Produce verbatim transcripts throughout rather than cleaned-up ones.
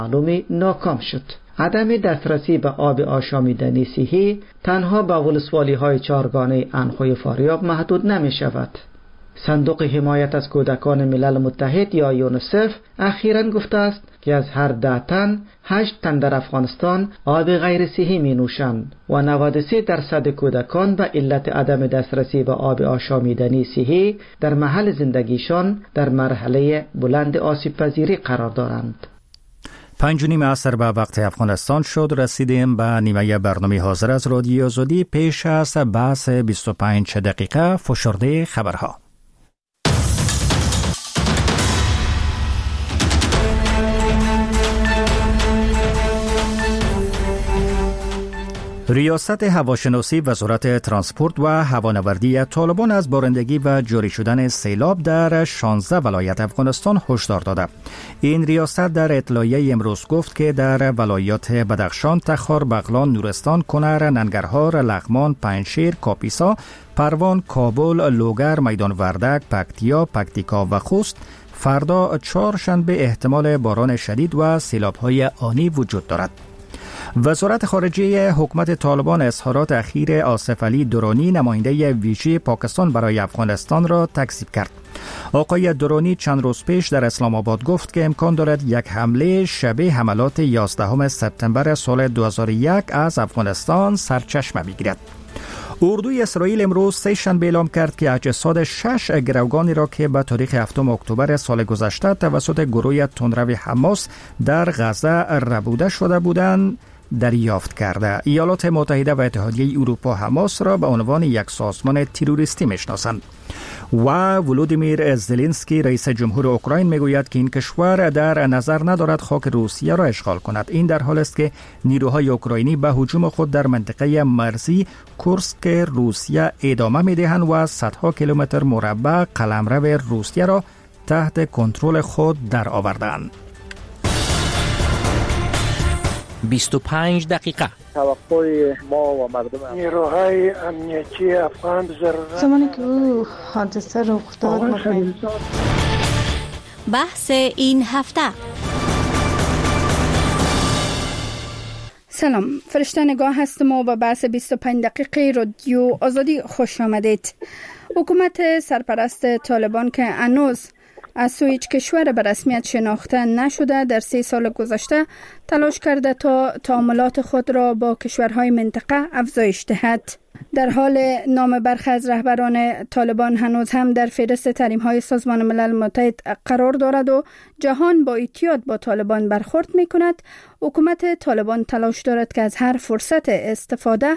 معلومی ناکام شد. عدم دسترسی به آب آشامیدنی صحی تنها به ولسوالی های چهارگانه انخوی فاریاب محدود نمی شود. صندوق حمایت از کودکان ملل متحد یا یونیسف اخیراً گفته است که از هر ده تن هشت تن در افغانستان آب غیر صحی می نوشند و نود و سه درصد کودکان به علت عدم دسترسی به آب آشامیدنی صحی در محل زندگیشان در مرحله بلند آسیب پذیری قرار دارند. پنج و نیم عصر به وقت افغانستان شد. رسیدیم به نیمه برنامه حاضر از رادیو آزادی. پیش از بحث بیست و پنج دقیقه فشرده خبرها. ریاست هواشناسی وزارت ترانسپورت و هوانوردی طالبان از بارندگی و جاری شدن سیلاب در شانزده ولایت افغانستان هشدار داده. این ریاست در اطلاعیه امروز گفت که در ولایات بدخشان، تخار، بغلان، نورستان، کنر، ننگرهار، لغمان، پنجشیر، کاپیسا، پروان، کابل، لوگر، میدان وردک، پکتیا، پکتیکا و خوست فردا چهارشنبه احتمال باران شدید و سیلاب‌های آنی وجود دارد. وزارت خارجه حکومت طالبان اظهارات اخیر آصف علی درانی نماینده ویژه پاکستان برای افغانستان را تکذیب کرد. آقای درانی چند روز پیش در اسلام آباد گفت که امکان دارد یک حمله شبیه حملات یازدهم سپتامبر سال دو هزار و یک از افغانستان سرچشمه بگیرد. اردوی اسرائیل امروز سه شنبه اعلام کرد که اجساد شش گروگانی را که به تاریخ هفتم اکتبر سال گذشته توسط گروه تندرو حماس در غزه ربوده شده بودند دریافت کرده. ایالات متحده و اتحادیه اروپا حماس را به عنوان یک سازمان تروریستی میشناسند. و ولودیمیر زلنسکی رئیس جمهور اوکراین میگوید که این کشور در نظر ندارد خاک روسیه را اشغال کند. این در حال است که نیروهای اوکراینی به هجوم خود در منطقه مرزی کورسک روسیه ادامه میدهند و صدها کیلومتر مربع قلمرو روسیه را تحت کنترل خود در آوردند. بیست و پنج دقیقه توقع ما و مردم نیروهای امنیتی افغان ضرورت زمانی که او حادثه رخ داد. بحث این هفته. سلام، فرشته نگاه هستم و به بحث بیست و پنج دقیقه رادیو آزادی خوش آمدید. حکومت سرپرست طالبان که هنوز از سوی هیچ کشور به رسمیت شناخته نشده در سه سال گذشته تلاش کرده تا تعاملات خود را با کشورهای منطقه افزایش دهد. در حال نام برخی از رهبران طالبان هنوز هم در فهرست تحریم‌های سازمان ملل متحد قرار دارد و جهان با احتیاط با طالبان برخورد می‌کند، حکومت طالبان تلاش دارد که از هر فرصت استفاده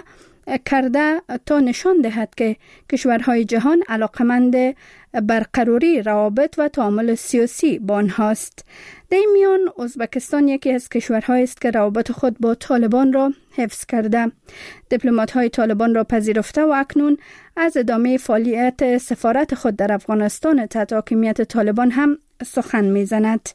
کرده تا نشان دهد که کشورهای جهان علاقمند برقراری روابط و تعامل سیاسی با آنهاست. در این میان ازبکستان یکی از کشورهایی است که روابط خود با طالبان را حفظ کرده. دیپلمات‌های طالبان را پذیرفته و اکنون از ادامه فعالیت سفارت خود در افغانستان تحت حاکمیت طالبان هم سخن می‌زند.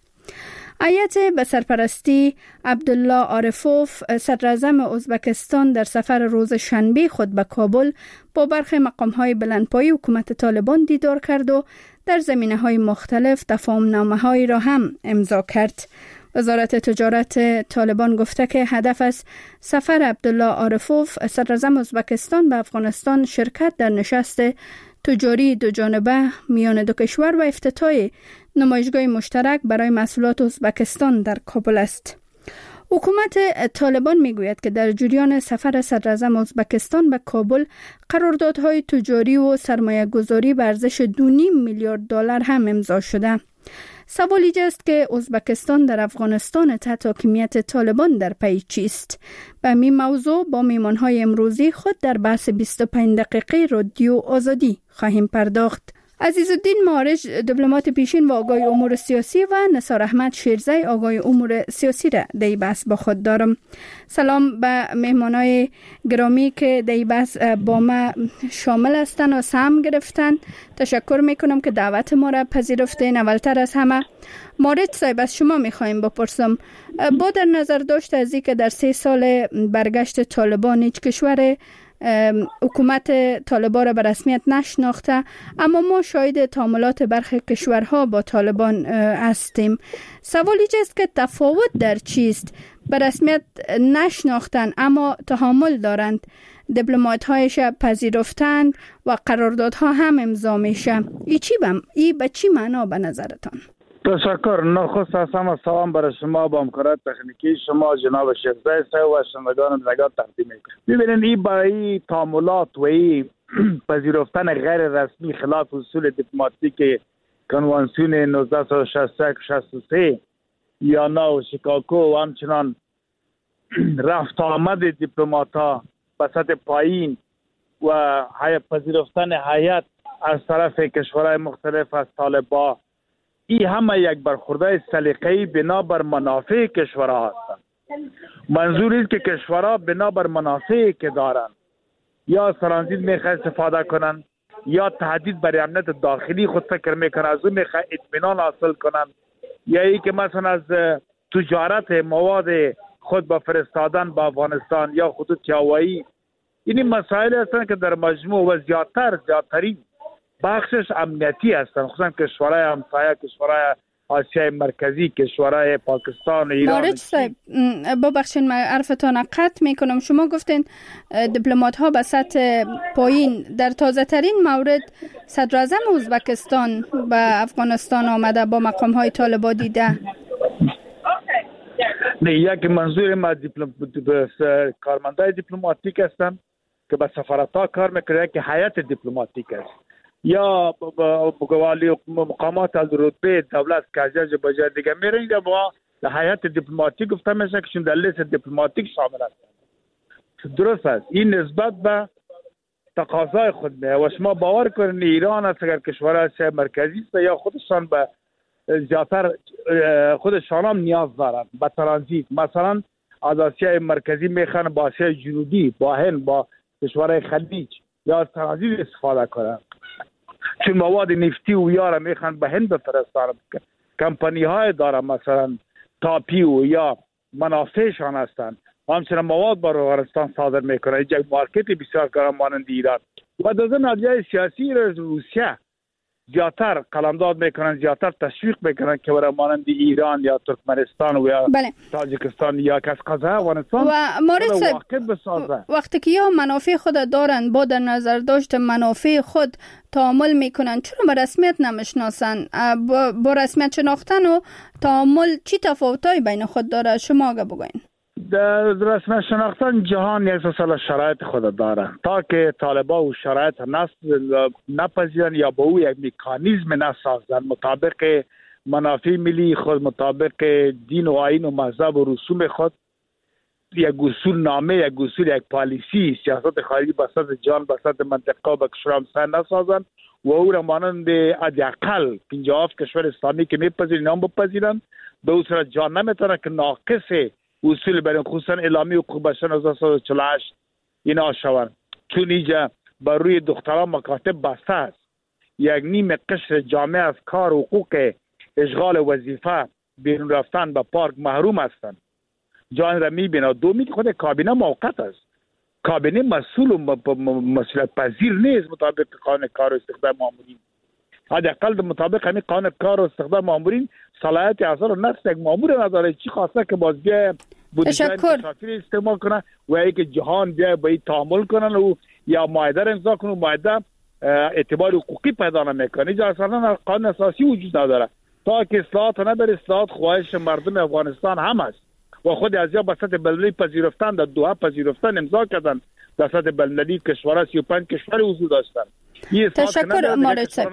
هیئت به سرپرستی عبدالله عارفوف صدراعظم ازبکستان در سفر روز شنبه خود به کابل با برخی مقام‌های بلندپایه حکومت طالبان دیدار کرد و در زمینه‌های مختلف تفاهم‌نامه‌هایی را هم امضا کرد. وزارت تجارت طالبان گفته که هدف از سفر عبدالله عارفوف صدراعظم ازبکستان به افغانستان شرکت در نشست تجاری دو جانبه میان دو کشور و افتتاح نمایشگاه مشترک برای محصولات ازبکستان در کابل است. حکومت طالبان میگوید که در جریان سفر صدراعظم ازبکستان به کابل قراردادهای تجاری و سرمایه گذاری به ارزش دو و نیم میلیارد دلار هم امضا شده. سوال اینجاست که ازبکستان در افغانستان تحت حاکمیت طالبان در پی چیست؟ به این موضوع با میهمان‌های امروزی خود در بحث بیست و پنج دقیقه رادیو آزادی خواهیم پرداخت. عزیزالدین معارج دیپلمات پیشین و آگاه امور سیاسی و نثار احمد شیرزی آگاه امور سیاسی را در بحث با خود دارم. سلام به مهمانای گرامی که در بحث با ما شامل هستند و سهم گرفتن. تشکر میکنم که دعوت ما را پذیرفتین. اولتر از همه معارج صاحب از شما میخوایم بپرسم، با در نظر داشت از اینکه در سه سال برگشت طالبان هیچ کشور حکومت طالبان را به رسمیت نشناخته، اما ما شاهد تعاملات برخی کشورها با طالبان هستیم. سوال اینجاست که تفاوت در چیست؟ به رسمیت نشناختن اما تعامل دارند، دیپلمات هایش پذیرفتند و قراردادها هم امضا میشه. ای چی بم ای به چی معنا به نظرتان؟ تشکر. نخست از همه سلام برای شما با همکاران تکنیکی شما جناب شیخ زاید صاحب و شنوندگان نگاه تقدیم میکنم. ببینید این برای تعاملات و این پذیرفتن غیر رسمی خلاف اصول دیپلماتیک کنوانسیون نوزده و شصت و یک شصت و سه یا نو شیکاگو و همچنان رفت آمد دیپلمات‌ها به سطح پایین و هیئت پذیرفتن هیئت از طرف کشورهای مختلف از طالبان، این همه یک برخورده سلیقه‌ای بنا بر منافع کشورها هستند. منظور است که کشورها بنا بر منافعی که دارند یا ترانزیت میخواه استفاده کنند یا تهدید بر امنیت داخلی خود فکر میکنند، از اون میخواه اطمینان حاصل کنند، یا ای که مثلا از تجارت مواد خود با فرستادن با افغانستان یا خطوط هوایی. این مسائل هستند که در مجموع و زیادتر زیادترین بخشش امنیتی هستند، خصوصا کشورهای همسایه، کشورهای آسیای مرکزی، کشورهای پاکستان و ایران. مارج صاحب ببخشید من حرفتان قطع میکنم. شما گفتین دیپلمات ها به سطح پایین، در تازه ترین مورد صدر اعظم ازبکستان به افغانستان آمده با مقام های طالبان دیده. نه، یک منظور ما دیپلم... کارمندای دیپلماتیک هستند که به سفارت‌ها کار میکنه که هیئت دیپلماتیک است یا بگوالی مقامات از رتبه دولت که از جای به جای دیگه میرن یا با هیئت دیپلماتیک گفته میشه که چون در لیست دیپلماتیک شامل هستند. درست است. این نسبت به تقاضای خود میه و شما باور کنید ایران است اگر کشورهای آسیای مرکزی است یا خودشان به زیادتر خودشان هم نیاز دارند به ترانزیت، مثلا از آسیای مرکزی میخوان با آسیای جنوبی با هند با کشورهای خلیج یا از ترانزیت استفاده کنند، چون مواد نفتی و یارا میخوان به هند بفرستند. کمپانی های دارن مثلا تاپی و یا منافعشان هستند و همچنین مواد با افغانستان صادر میکنند. اینجا مارکت بسیار کارم مانند ایران و در ضمن نتیجه سیاسی روسیه زیادتر قلمداد میکنن، زیادتر تشویق میکنن که برای مانند ایران یا ترکمنستان و یا بله. تاجیکستان یا کشقزه افغانستان و مورد واقع بسازه. وقتی که یا منافع خود دارن با در نظر داشت منافع خود تعامل میکنن، چرا به رسمیت نمیشناسن؟ با, با رسمیت شناختن و تعامل چی تفاوتایی بین خود داره؟ شما آگه بگوین. در رسمیت شناختن جهان یک سال شرایط خود داره تا که طالبان و شرایط نپذیرن یا با او یک مکانیزم نسازن مطابق منافع ملی خود، مطابق دین و آیین و مذهب و رسوم خود، یک اصول نامه، یک اصول، یک پالیسی سیاست خارجی به سطح جهان به سطح منطقه و به کشور همسایه نسازن و او را مانند حداقل پنجاه کشور اسلامی که میپذیرن نام بپذیرن. به او صورت جهان نمیتونه که ناقص اصول برای خصوصا اعلامی حقوق بشر هزار و سیصد و چهل و هشت اینا شوند، چون اینجا بر روی دختران مکاتب بسته است. یک نیم قشر جامعه از کار و حقوق اشغال وظیفه بیرون رفتن به پارک محروم هستند. جان را میبینه. دومی که خود کابینه موقت است، کابینه مسئول و مسئولیت پذیر نیست مطابق قانون کار و استخدام مامورین. حداقل مطابق همین قانون کار و استخدام مامورین صلاحیت اصلا نفس یک مامور نداره. چی خواسته که باز بیای بودجه مسافر استعمال کنه و اینکه جهان بیای با این تعامل کنن و یا معاهده را امضا کنه و معاهده اعتبار حقوقی پیدا نمیکنه. اینجا اصلا قانون اساسی وجود نداره. تا که اصلاحات نداره، اصلاحات خواهش مردم افغانستان هم است و خود از یا به سطح بین‌المللی پذیرفتن، در دوحه پذیرفتن امضا کردن، در سطح بین‌المللی کشورها سی و پنج کشور حضور داشتن. تشکر مارج صاحب.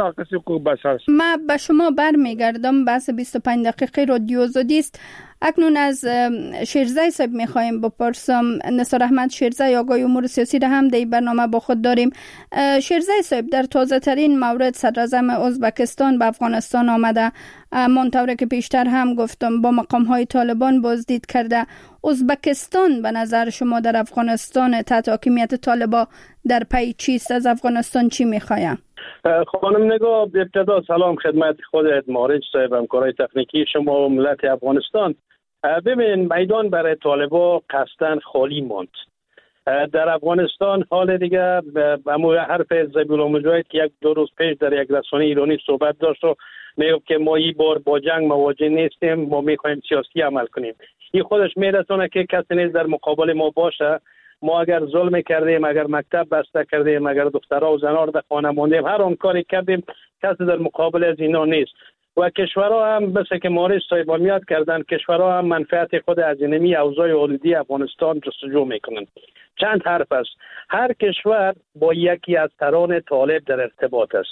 ما به شما برمیگردم. بحث بیست و پنج دقیقه رادیو آزادی است. اکنون از شیرزای صاحب میخوایم بپرسم. نثار احمد شیرزای آگاهی امور سیاسی را هم در برنامه با خود داریم. شیرزای صاحب، در تازه ترین مورد صدر اعظم ازبکستان به افغانستان آمده، منطوره که پیشتر هم گفتم با مقام های طالبان بازدید کرده. ازبکستان به نظر شما در افغانستان تحت حاکمیت طالبان در پی چیست؟ از افغانستان چی میخوایم؟ خانم نگاه، ابتدا سلام خدمت خودت مارج صاحب، همکارای تکنیکی شما و ملت افغانستان. ببین، میدان برای طالبان قصداً خالی ماند. در افغانستان حال دیگه همون حرف ذبیحالله مجاهد که یک دو روز پیش در یک رسانه ایرانی صحبت داشت و میگفت که ما این بار با جنگ مواجه نیستیم، ما میخوایم سیاسی عمل کنیم. این خودش میرسونه که کسی نیست در مقابل ما باشه. ما اگر ظلم کردیم، اگر مکتب بسته کردیم، اگر دخترها و زنها در خانه ماندیم، هر آن کاری کردیم، کسی در مقابل از اینا نیست. و کشورها هم مثل که مارش صاحب میاد کردن، کشورها هم منفعت خود از اینمی اوضاع آلودی افغانستان جستجو میکنن. چند حرف است. هر کشور با یکی از تران طالب در ارتباط است.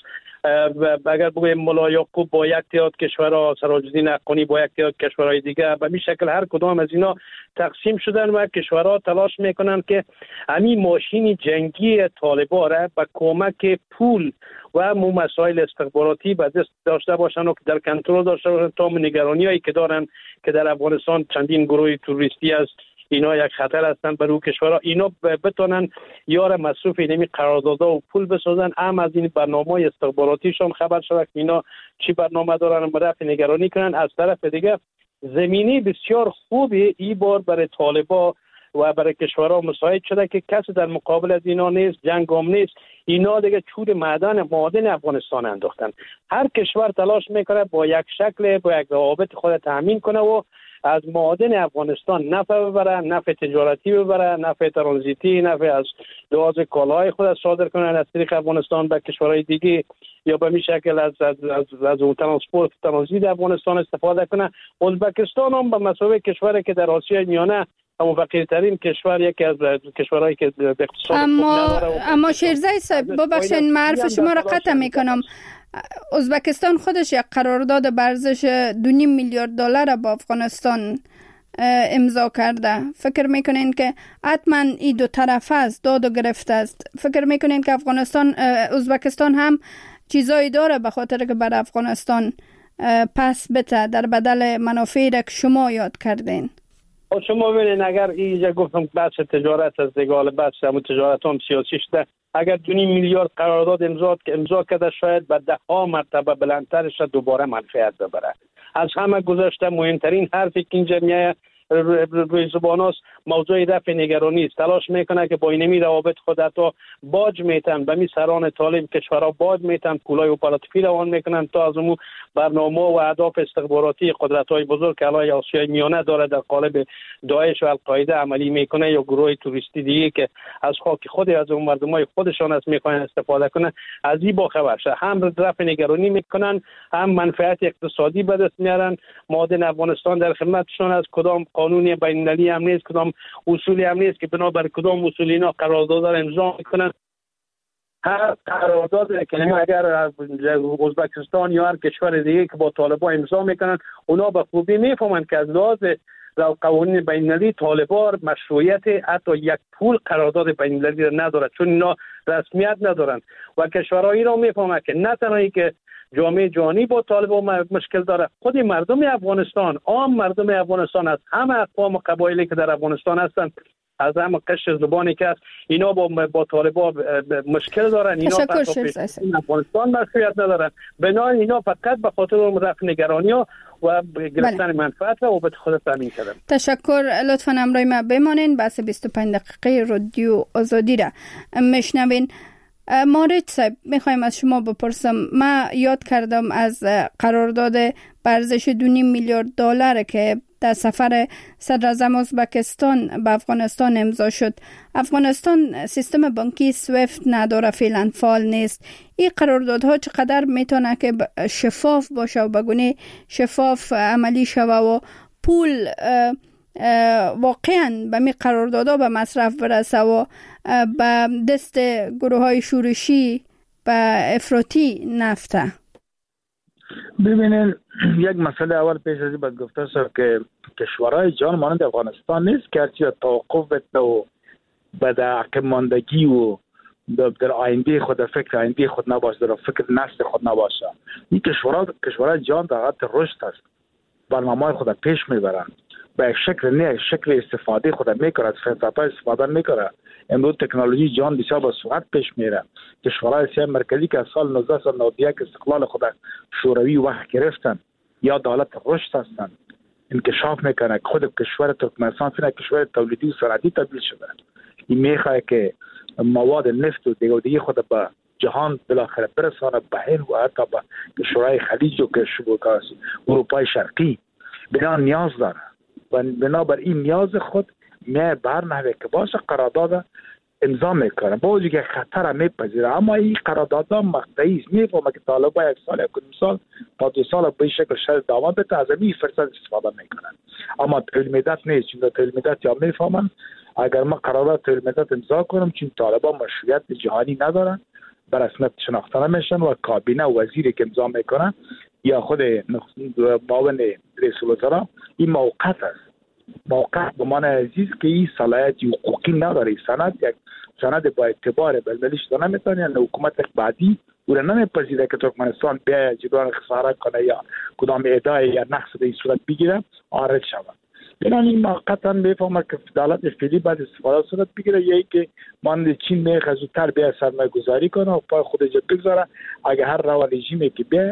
اگر بگویم ملا یعقوب با یک تعداد کشورها، سراج‌الدین حقانی با یک تعداد کشورهای دیگه، به این شکل هر کدام از اینا تقسیم شدن و کشورها تلاش میکنن که همین ماشین جنگی طالبان را به کمک پول و مو مسائل استخباراتی به دست داشته باشن و در کنترل داشته باشن تا نگرانی‌هایی که دارن که در افغانستان چندین گروه توریستی است، اینا یک خطر هستن برای کشورها، اینا بتونن یار مصروف اینمی قراردادها و پول بسازن. هم از این برنامه‌های استخباراتیشون خبر شد که اینا چی برنامه دارن و رفع نگرانی کنن. از طرف دیگه زمینی بسیار خوبی این بار برای طالبا و برای کشورها مساعد شده که کسی در مقابل از اینا نیست، جنگ هم نیست. اینا دیگه چور معدن معادن افغانستان انداختن. هر کشور تلاش میکنه با یک شکل با یک روابط خود تامین کنه و از معادن افغانستان نفع ببره، نفع تجارتی ببره، نفع ترانزیتی، نفع از لحاظ کالاهای خود صادر کنه از طریق افغانستان به کشورهای دیگه، یا به می شکل از از از, از اون ترانسپورت ترانزیت افغانستان استفاده کنه. ازبکستان هم به مسابقه کشوری که در آسیای میانه اما فقیرترین کشور، یکی از کشورهایی که به اقتصاد اما اما شیرزای صاحب ببخشید معرف شما را قطع میکنم. ازبکستان خودش یک قرارداد به ارزش دو و نیم میلیارد دلار با افغانستان امضا کرده. فکر میکنین که حتما این دو طرف است، داد و گرفت است؟ فکر میکنین که افغانستان ازبکستان هم چیزایی داره به خاطر که بر افغانستان پس بته در بدل منافعی را که شما یاد کردین؟ شما ببینید اگر اینجا گفتم بحث تجارت از دیگه، بحث هم تجارت هم سیاسی شده، اگر دو نیم میلیارد قرارداد امضا امضا کرده شاید به ده ها مرتبه بلندترش دوباره منفعت ببره. از همه گذشته مهمترین حرفی که اینجا میایه روی زبان است موضوع رفع نگرانی است. تلاش میکنه که با اینمی روابط خود حتی باج میتن به می سران طالب کشورها باج میتن، پولای اپراتیفی روان میکنن تا از اون برنامه و اهداف استخباراتی قدرت‌های بزرگ که الان آسیای میانه داره در قالب داعش و القاعده عملی میکنه یا گروه توریستی دیگه که از خاک خود از اون مردمای خودشان است میخوان استفاده کنن، از این با خبر شه. هم رفع نگرانی میکنن، هم منفعت اقتصادی به دست میارن. معادن افغانستان در خدمتشون از کدام قانونی بین‌المللی هم نیست، کدام اصولی هم نیست که بنابر کدام اصول اینا قرارداد را امضا میکنن. هر قرارداد کلمه اگر ازبکستان یا هر کشور دیگه که با طالبان امضا میکنن، اونا به خوبی میفهمن که از لحاظ قوانین بین‌المللی طالبان مشروعیت حتی یک پول قرارداد بین‌المللی را ندارد، چون اینا رسمیت ندارن و کشورهایی را میفهمن که نه تنها که جامعه جهانی با طالبان مشکل داره، خود مردم افغانستان، عام مردم افغانستان از همه اقوام و قبایلی که در افغانستان هستند، از همه قشر زبانی که هست، اینا با با طالبان مشکل دارن. اینا افغانستان مشروعیت ندارن، بنابراین اینا فقط به خاطر رفع نگرانی ها و گرفتن منفعت و به خود تامین کردن. تشکر. لطفاً همراه ما بمانین. بحث بیست و پنج دقیقه رادیو آزادی را میشنوین. مارج صاحب میخوایم از شما بپرسم، ما یاد کردم از قرارداد به ارزش دو و نیم میلیارد دلار که در سفر صدر اعظم ازبکستان به افغانستان امضا شد. افغانستان سیستم بانکی سویفت نداره، فعلا فعال نیست. این قراردادها چقدر میتونه که شفاف باشه و بگونه شفاف عملی شوه و پول واقعا به می قراردادها به مصرف برسه و به دست گروه های شورشی و افراطی نفته؟ ببینید یک مسئله اول پیش از این باید گفته شد که کشورهای جان مانند افغانستان نیست که هرچی توقف بده و به عقب ماندگی و در آینده خود فکر آینده خود نباشه، در فکر نسل خود نباشه. این کشورها کشورهای جان در حالت رشد است، برنامه خود پیش میبرند، به یک شکل نه شکل استفاده خود میکنه، از فرصت‌ها استفاده میکنه. امروز تکنولوژی جان بسیار با سرعت پیش میره. کشورهای آسیای مرکزی که از سال نوزده صد و نود و یک استقلال خود شوروی وقت گرفتن یا در حالت رشد هستند، انکشاف میکنه. خود کشور ترکمنستان فعلا کشور تولیدی و صنعتی تبدیل شده. این میخواد که مواد نفت و دیگه دیگه خود به جهان بالاخره برسانه، به هند و حتی به کشورهای خلیج و کشورهای اروپای شرقی. بنا نیاز داره و بنابر این نیاز خود می بر نحوه که باشه قرارداد امضا میکنه، با وجود که خطر میپذیره. اما این قراردادها مقطعی است. میفهمه که طالبان یک سال یک سال تا دو سال به شکل شرط دوام بده، از این فرصت استفاده میکنن. اما طویل مدت نیست، چون طویل مدت یا میفهمن اگر ما قرارداد طویل مدت امضا کنم، چون طالبان مشروعیت جهانی ندارن، به رسمیت شناخته نمیشن و کابینه و وزیری که امضا میکنن یا خود معاون رئیس الوزراء این موقت است. موقت به معنی عزیز که این صلاحیت حقوقی نداره. سند یک سند با اعتبار بلبلی شده نمیتونه، یعنی حکومت بعدی او را نمیپذیره که ترکمنستان بیا جبران خساره کنه یا کدام ادعای یا نقص به این صورت بگیره آرد شود. یعنی این موقتا میفهمه که دولت فعلی بعد استفاده صورت بگیره، یا که مانند چین میخواد زودتر بیا سرمایه گذاری کنه و پای خودش بگذاره. اگه هر روا رژیمی که بیا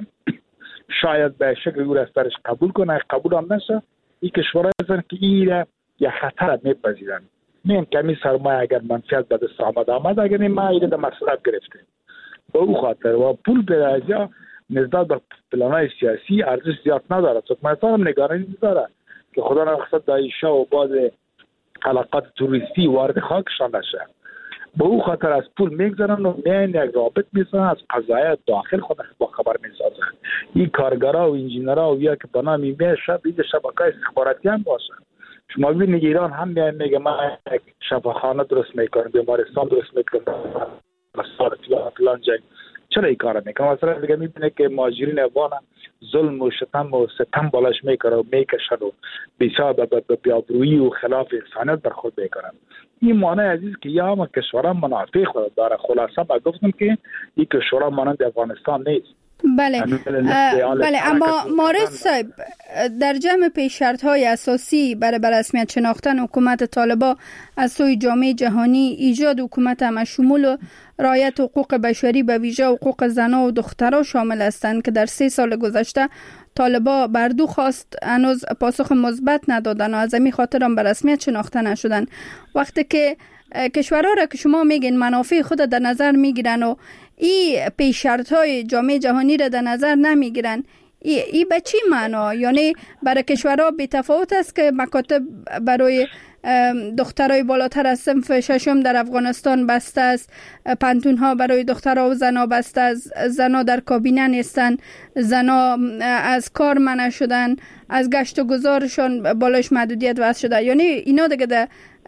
شاید به شکل او را از درش قبول کنه، قبول هم نشه، این کشورها هستن که این را یا خطر میپذیرن. میم کمی سرمایه اگر منفعت به دست آمد آمد، اگر این ما ایره در مصرف گرفته به او خاطر و پول به ازیا نسبت به پلانهای سیاسی ارزش زیاد نداره. ترکمنستان هم نگرانی داره که خدا نخواست داعش‌ها و بعض علاقات توریستی وارد خاکشان نشه. به او خاطر از پول میگذارن و میان یک رابط میزنن، از قضایای داخل خود با خبر میسازن. این کارگرها و انجینرها و یا که بنا میشه شب این شبکه‌های استخباراتی هم باشن. شما ببینید ایران هم میان میگه ما یک شفاخانه درست میکنم، بیمارستان درست میکنم، مسار فلان فلان جای. چرا این کارا میکنه؟ مثلا دیگه میبینه که مهاجرین افغان ظلم و شتم و ستم بالاش میکنه و میکشن و بیسا به بیابرویی و خلاف انسانیت برخورد میکنن. این معنی عزیز که یا ما کشورها منافع خود داره. خلاصه با گفتم که این کشورها مانند افغانستان نیست. بله بله اما مارد صاحب، در جمع پیش شرط های اساسی برای رسمیت شناختن حکومت طالبان از سوی جامعه جهانی ایجاد حکومت همشمول و رعایت حقوق بشری به ویژه حقوق زنان و دخترها شامل هستند که در سه سال گذشته طالبان بر دو خواست هنوز پاسخ مثبت ندادن و از همین خاطر هم به رسمیت شناخته نشدن. وقتی که کشورها را که شما میگین منافع خود در نظر میگیرن و این پیش شرط های جامعه جهانی را در نظر نمیگیرن، ای, ای به چی معنا؟ یعنی برای کشورها بی تفاوت است که مکاتب برای دخترای بالاتر از صنف ششم در افغانستان بسته است، پانتون ها برای دخترها و زنا بسته است، زنا در کابینه نیستن، زنا از کار منع شدن، از گشت و گذارشان بالاش محدودیت وضع شده. یعنی اینا دیگه ده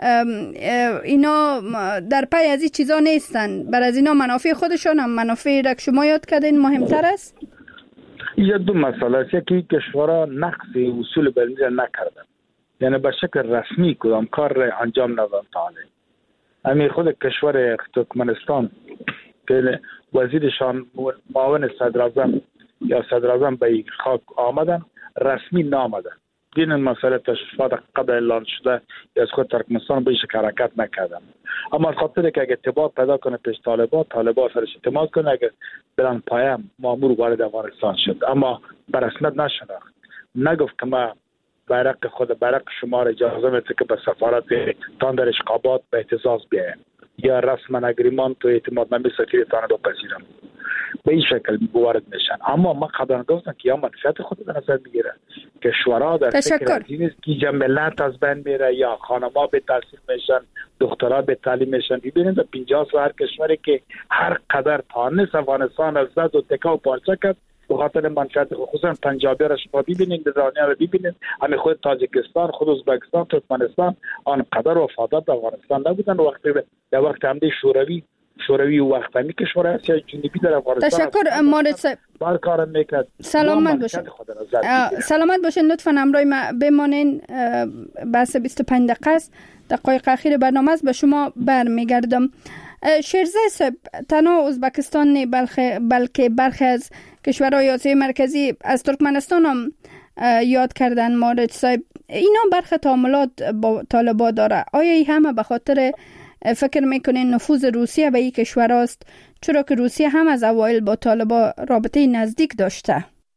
اینا در پی از این چیزا نیستن. بر از اینا منافع خودشان هم منافع را که شما یاد کردین مهمتر است. یه دو مسئله است. یکی کشورها نقض اصول بین‌المللی نکردن، یعنی به شکل رسمی کدام کار را انجام ندادن. تا همین خود کشور ترکمنستان که وزیرشان معاون صدراعظم یا صدراعظم به خاک آمدن رسمی نامدن. دین مسئله تشریفات قبل اعلان شده از خود ترکمنستان به شکل حرکت نکردن. اما خاطر که اگه اعتبار پیدا کنه پیش طالبان، طالبان سرش اعتماد کنه، اگه بلند پایم مامور وارد افغانستان شد اما به رسمیت نشناخت، نگفت که ما بیرق خود بیرق شما را اجازه میده که به سفارت تان در اشقابات به اعتزاز بیاین یا رسما اگریمان تو اعتماد نمی سفیرتان رو پذیرم، به این شکل وارد میشن. اما ما قبلا گفتم که یا منفعت خود در نظر میگیره، کشورها در فکر از این است که ملت از بین میره یا خانم‌ها به تحصیل میشن، دخترها به تعلیم میشن. ببینید در پنجاه سال هر کشوری که هر قدر تانست افغانستان از زد و تکا و پارچه کرد به خاطر منفعت خصوصا پنجابی را شما ببینید، ایرانی را ببینید، همه خود تاجیکستان، خود ازبکستان، ترکمنستان آنقدر وفادار به افغانستان نبودن. وقتی در وقت حمله شوروی شوروی و وقت همی کشور آسیا جنوبی در افغانستان تشکر مارد صاحب، بار کار میکرد. سلامت باشین. سلامت باشین. لطفا همراه ما بمانین. بحث بیست و پنج دقیقه است، دقایق اخیر برنامه است، به شما برمیگردم. شیرزه صاحب، تنها ازبکستان نه بلکه بلکه برخی از کشورهای آسیای مرکزی از ترکمنستان هم یاد کردن. مارد صاحب، اینا برخی تعاملات با طالبان داره. آیا این همه به خاطر فکر میکنین نفوذ روسیه به این کشور است، چرا که روسیه هم از اوایل با طالبان رابطه نزدیک داشته؟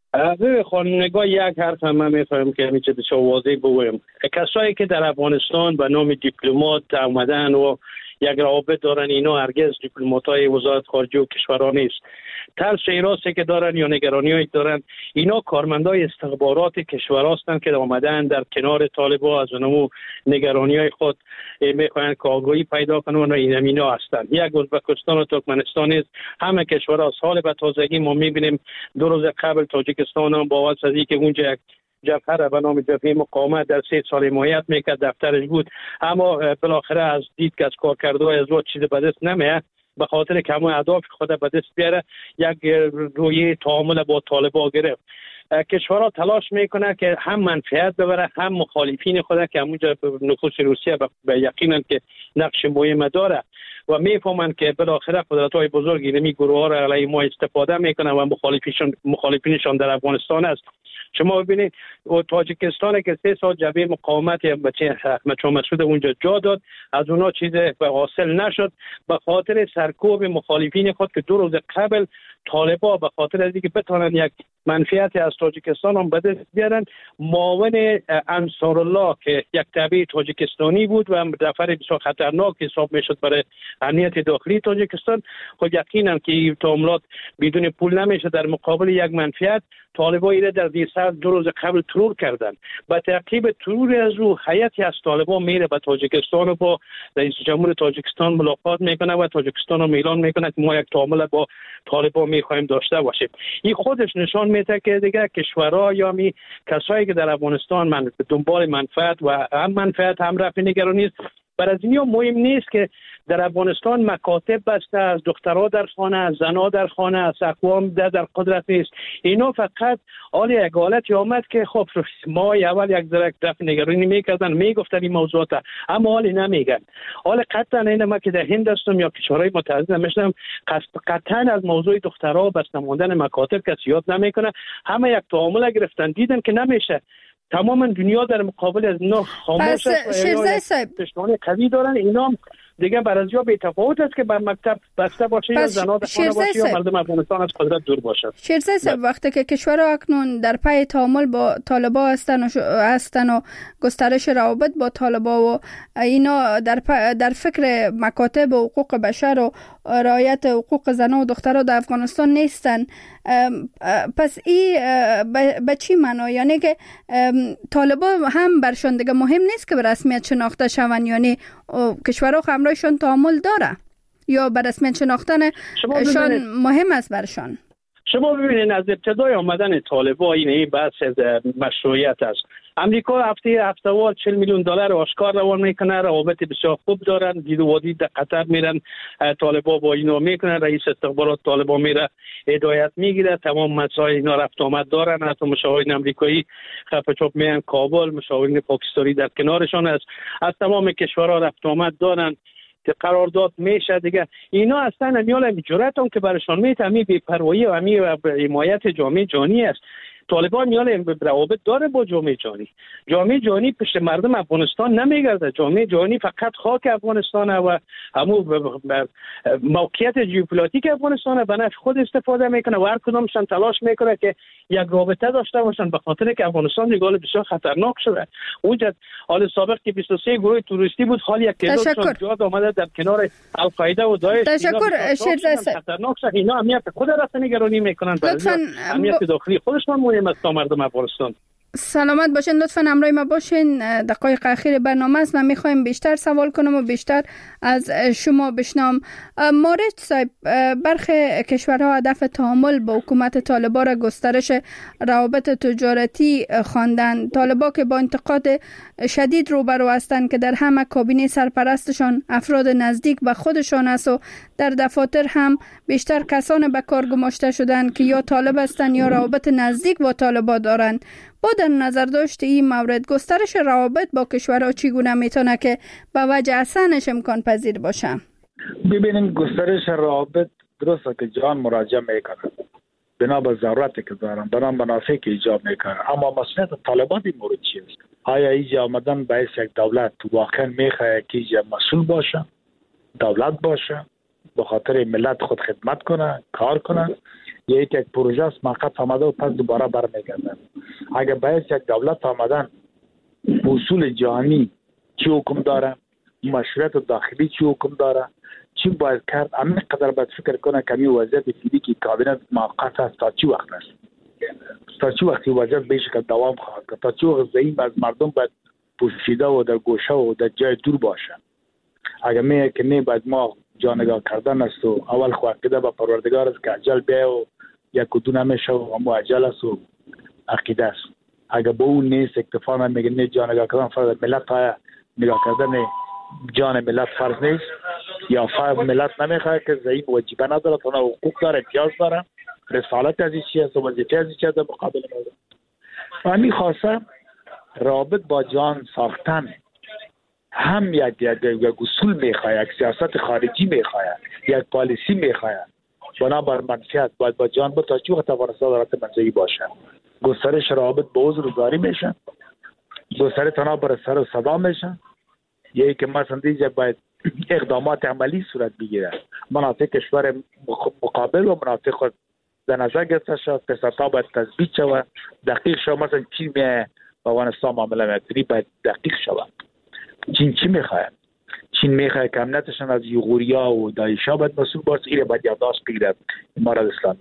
به خانم‌نگاه یک حرف هم من می‌فهمم که میشه بسیار واضح بگویم. کسایی که در افغانستان به نام دیپلمات آمدن و یک روابط دارن، اینا هرگز دیپلمات‌های وزارت خارجه و کشورها نیست. ترس ایراسی که دارن یا نگرانی‌هایی دارن، اینا کارمندای استخبارات کشورها هستند که آمدن در کنار طالبان از اونمو نگرانی‌های خود میخواین که آگاهی پیدا کنن و این اینا هستند. یک ازبکستان و ترکمنستان است. همه کشورها سال به تازگی ما می‌بینیم دو روز قبل تاجیکستان هم با واسطه ای که اونجا یک جبهه به نام جبهه مقاومت در سه سال حمایت میکرد، دفترش بود، اما بالاخره از دید که از کارکردهای از وقت چیز به دست نمیاد، به خاطر که همون اهداف خود به دست بیاره یک رویه تعامل با طالبان گرفت. کشورها تلاش میکنه که هم منفعت ببره هم مخالفین خود که همونجا نفوذ روسیه به یقینا که نقش مهم داره و میفهمند که بالاخره قدرت‌های بزرگ اینمی گروه ها را علیه ما استفاده میکنن و مخالفینشون مخالفینشون در افغانستان است. شما ببینید تاجیکستان که سه سال جبهه مقاومت احمدشاه مسعود اونجا جا داد، از اونا چیز حاصل نشد به خاطر سرکوب مخالفین خود که دو روز قبل طالبان به خاطر از اینکه بتونن یک منفعت از تاجیکستان هم به دست بیارن، معاون انصارالله که یک تابع تاجیکستانی بود و دفعه بسیار خطرناک حساب میشد برای امنیت داخلی تاجیکستان، خود یقینا که این تعاملات بدون پول نمیشه در مقابل یک منفعت، طالبان ایره در دیسر دو روز قبل ترور کردن. با تعقیب ترور از او هیئتی از طالبان میره به تاجیکستان و با رئیس جمهور تاجیکستان ملاقات میکنه و تاجیکستان رو اعلان میکنه که ما یک تعامل با طالبان میخوایم داشته باشیم. این خودش نشان میده که دیگه کشورها یا می کسایی که در افغانستان من دنبال منفعت و هم منفعت هم رفع نگرانی است، برای از اینها مهم نیست که در افغانستان مکاتب بسته، از دخترها در خانه، از زنها در خانه، از اقوام در, در قدرت نیست. اینا فقط حال یک حالتی آمد که خب ما اول یک ذره رفع نگرانی میکردن، میگفتن این موضوعات، اما حالی نمیگن. حال قطعا این ما که در هند هستم یا کشورهای متحد نمیشتم، قطعا از موضوع دخترها بسته ماندن مکاتب کسی یاد نمیکنه. همه یک تعامل گرفتن، دیدن که نمیشه. تماما دنیا در مقابل از اینا خاموش است. شیرزای صاحب پشتوانه قوی دارن، اینا دیگه برای جا بی تفاوت است که به مکتب بسته باشه یا زنات خانه باشه یا مردم افغانستان از قدرت دور باشه. شیرزای صاحب، وقتی که کشورها اکنون در پی تعامل با طالبان هستن و هستن و گسترش روابط با طالبان و اینا در در فکر مکاتب و حقوق بشر و رعایت حقوق زنان و دخترها در افغانستان نیستن، پس این به چی معنا؟ یعنی که طالبان هم برشان دیگه مهم نیست که به رسمیت شناخته شون، یعنی کشورها همراهشان تعامل داره یا به رسمیت شناختنشان مهم است برشان؟ شما ببینید از ابتدای آمدن طالبان این بحث مشروعیت است. امریکا هفته هفته‌وار چهل میلیون دلار آشکار روان میکنه، روابط بسیار خوب دارن، دید و وادی در قطر میرن، طالبان با اینا میکنن، رئیس استخبارات طالبان میره هدایت میگیره، تمام مسائل اینا رفت آمد دارن، حتی مشاورین امریکایی خفه چوب میان کابل، مشاورین پاکستانی در کنارشان است، از تمام کشورها رفت آمد دارن که قرارداد میشه دیگه. اینا اصلا امیال جرأت هم که برشان میتمی بی‌پروایی و امی حمایت جامعه جهانی است. طالبان میال روابط داره با جامعه جهانی. جامعه جهانی پشت مردم افغانستان نمیگرده. جامعه جهانی فقط خاک افغانستان و همون موقعیت ژئوپلیتیک افغانستان به نفع خود استفاده میکنه و هر کدامشان تلاش میکنه که یک رابطه داشته باشن، به خاطر که افغانستان دیگه بسیار خطرناک شده. اونجا حال سابق که بیست و سه گروه توریستی بود، حال یک تعدادشون جاد آمده در کنار القاعده و داعش. تشکر شیرزای صاحب. خطرناک شده. اینا امنیت خود را نگرانی میکنن، امنیت داخلی خودشون مهم است تا مردم افغانستان. سلامت باشین، لطفاً همراه ما باشین. دقایق اخیر برنامه است، من میخوایم بیشتر سوال کنم و بیشتر از شما بشنوم. مارج صاحب، برخی کشورها هدف تعامل با حکومت طالبان را گسترش روابط تجارتی خواندند. طالبان که با انتقاد شدید روبرو هستند که در همه کابینه سرپرستشان افراد نزدیک به خودشان است و در دفاتر هم بیشتر کسان به کار گماشته شدند که یا طالب هستند یا روابط نزدیک با طالبان دارند. با در نظر داشت این مورد، گسترش روابط با کشورها چگونه میتونه که به وجه احسنش امکان پذیر باشه؟ ببینیم گسترش روابط درسته که جهان مراجعه میکنه بنا به ضرورتی که دارن، بنا به منافعی که ایجاب میکنه، اما مسئولیت طالبان این مورد چیست؟ آیا اینجا آمدن باعث یک دولت واقعا میخواه که اینجا مسئول باشه، دولت باشه، به خاطر ملت خود خدمت کنه، کار کنه، یک یک پروژه است موقت آمده و پس دوباره برمیگردن. اگر باید یک دولت آمدن اصول جهانی چی حکم داره، مشروعیت داخلی چی حکم داره، چی باید کرد، همین قدر باید فکر کنه که این وضعیت فعلی که کابینه موقت است تا چی وقت است، تا چی وقتی وضعیت به شکل دوام خواهد کرد، تا چی وقت زعیم از مردم باید پوشیده و در گوشه و در جای دور باشه. اگر میگه که نه باید ما جانگاه کردن است و اول خواهده به پروردگار است که اجل بیا و یک کدو نمیشه و همو اجل است و عقیده است. اگر با اون نیست اکتفا نمیگه نه جانگاه کردن فرض ملت های نگاه کردن جان ملت فرض نیست یا فرض ملت نمیخواه که ضعیف وجیبه نداره، تنها حقوق داره، امتیاز داره، رسالت از این چی است و وظیفه از این چی است در مقابل مردم. همین خواسته رابط با جان ساختن هم یک یک اصول میخواه، یک سیاست خارجی میخواه، یک پالیسی میخواه. بنابر منفیت باید با جان با تا چی وقت افغانستان دارد منزهی باشه. گسترش روابط با عذرگزاری میشه، گسترش تنها بر سر و صدا میشه. یکی که مثلا دیگه باید اقدامات عملی صورت بگیره، مناطق کشور مقابل و مناطق در نظر گرفته شد، پسرتا باید تثبیت شود، دقیق شود. مثلا چین میه با افغانستان معامله میکنی باید دقیق شود. چین چی میخواه؟ چین میخواه که امنیتشان از یغوریا و داعشا باید مسئول باشه، ایره باید یادداشت بگیره امارت اسلامی.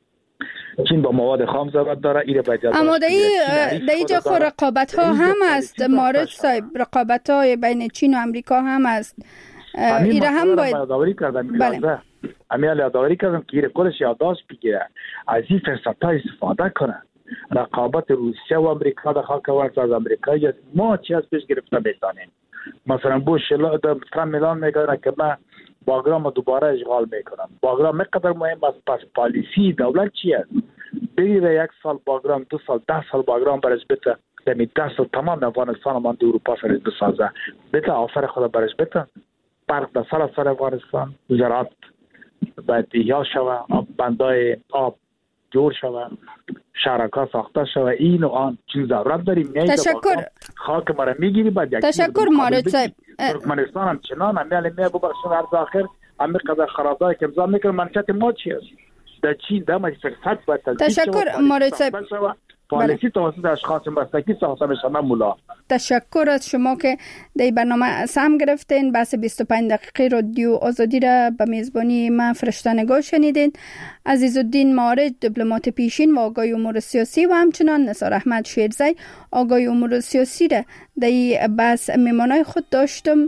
چین با مواد خام ضرورت داره، ایره باید یادداشت اما در اینجا خو رقابت ها هم است مارد صاحب، رقابت های بین چین و امریکا هم است. ایره هم باید یادآوری کردم، بله امیال یادآوری کردم که ایره خودش یادداشت بگیره، از این فرصت ها استفاده کنه. رقابت روسیه و امریکا در خاک ورز از امریکا ما چی از پیش گرفته میتانیم. مثلا بوش ترامپ میلان میگه که من باگرام دوباره اشغال میکنم. باگرام مقدر مهم است، پس پالیسی دولت چی است؟ بگیره یک سال باگرام، دو سال، ده سال باگرام برش بته، دمی ده سال تمام افغانستان من دو اروپا سرش بسازه، بته آفر خود برش بته، برق در سال سر افغانستان، زراعت باید احیا شوه، بندای آب جور شوه، شرکا ساخته شوه، این و آن چیز ضرورت داریم. تشکر. خاک ما را میگیری بعد یک تشکر مارد صاحب. ترکمنستان هم چنان هم یعنی می ببخشن عرض آخر همه قدر خرابداری که امضا میکنه منشأت ما چی است؟ در چین در مجلس باید تشکر مارد صاحب. پالیسی توسط اشخاص مستقلی ساخته میشه. مولا تشکر از شما که در برنامه سهم گرفتین. بحث بیست و پنج دقیقه رادیو آزادی را به میزبانی من فرشته نگاه شنیدین. عزیزالدین مارد دیپلمات پیشین و آگاه امور سیاسی و همچنان نثار احمد شیرزی آگاه امور سیاسی را در این بحث میمانای خود داشتم.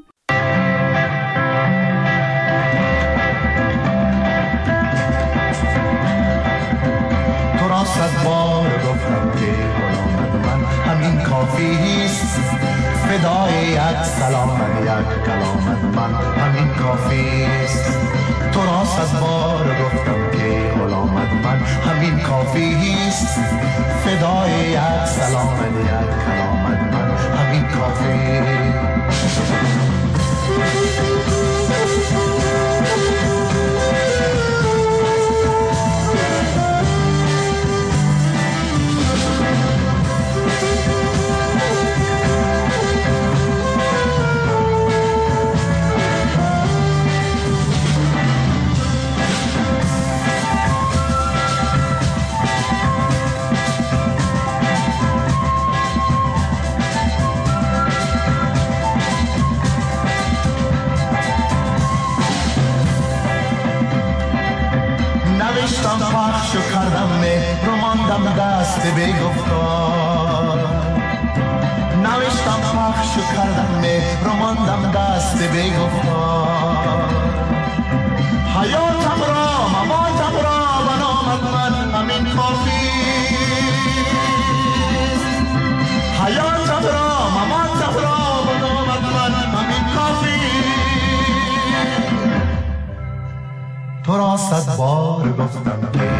تو را صد بار گفتم که غلامت من همین کافیست، فدای یک سلام یک کلامت من همین کافیست. تو را صد بار گفتم که غلامت من همین کافیست، فدای یک سلام یک کلامت من همین کافیست. پخش کردم مهر رو ماندم دست بی‌گفتار، نوشتم پخش کردم مهر رو ماندم دست بی‌گفتار. حیاتم را مماتم را به نامت من همین کافیست، حیاتم را مماتم را به نامت من همین کافیست. تو را صد بار گفتم که